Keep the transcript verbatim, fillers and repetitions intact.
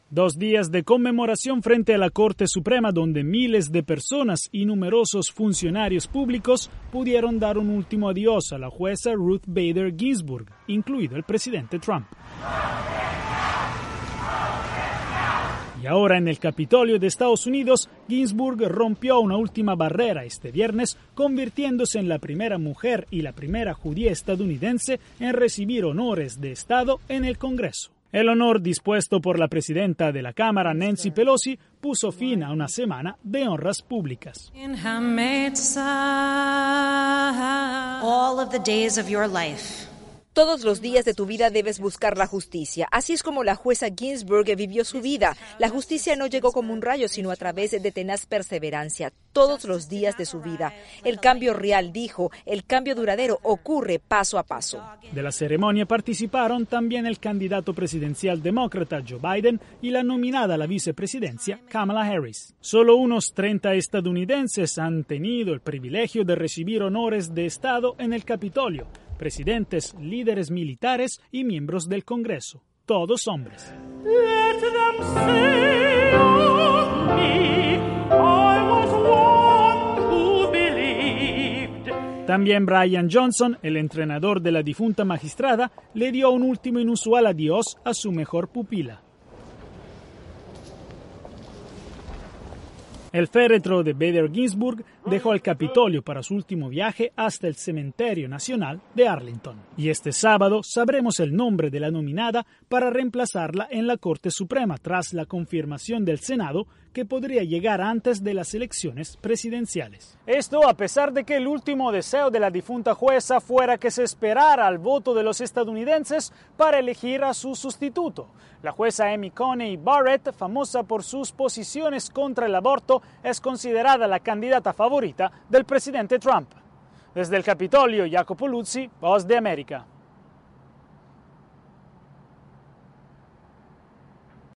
Dos días de conmemoración frente a la Corte Suprema donde miles de personas y numerosos funcionarios públicos pudieron dar un último adiós a la jueza Ruth Bader Ginsburg, incluido el presidente Trump. Y ahora en el Capitolio de Estados Unidos, Ginsburg rompió una última barrera este viernes, convirtiéndose en la primera mujer y la primera judía estadounidense en recibir honores de Estado en el Congreso. El honor dispuesto por la presidenta de la Cámara, Nancy Pelosi, puso fin a una semana de honras públicas. All of the days of your life. Todos los días de tu vida debes buscar la justicia. Así es como la jueza Ginsburg vivió su vida. La justicia no llegó como un rayo, sino a través de tenaz perseverancia. Todos los días de su vida. El cambio real, dijo, el cambio duradero ocurre paso a paso. De la ceremonia participaron también el candidato presidencial demócrata Joe Biden y la nominada a la vicepresidencia Kamala Harris. Solo unos treinta estadounidenses han tenido el privilegio de recibir honores de Estado en el Capitolio. Presidentes, líderes militares y miembros del Congreso, todos hombres. Let them say of me, I was one who believed. También Brian Johnson, el entrenador de la difunta magistrada, le dio un último inusual adiós a su mejor pupila. El féretro de Bader Ginsburg dejó el Capitolio para su último viaje hasta el Cementerio Nacional de Arlington. Y este sábado sabremos el nombre de la nominada para reemplazarla en la Corte Suprema tras la confirmación del Senado que podría llegar antes de las elecciones presidenciales. Esto a pesar de que el último deseo de la difunta jueza fuera que se esperara al voto de los estadounidenses para elegir a su sustituto. La jueza Amy Coney Barrett, famosa por sus posiciones contra el aborto, es considerada la candidata favorita del presidente Trump. Desde el Capitolio, Jacopo Luzzi, Voz de América.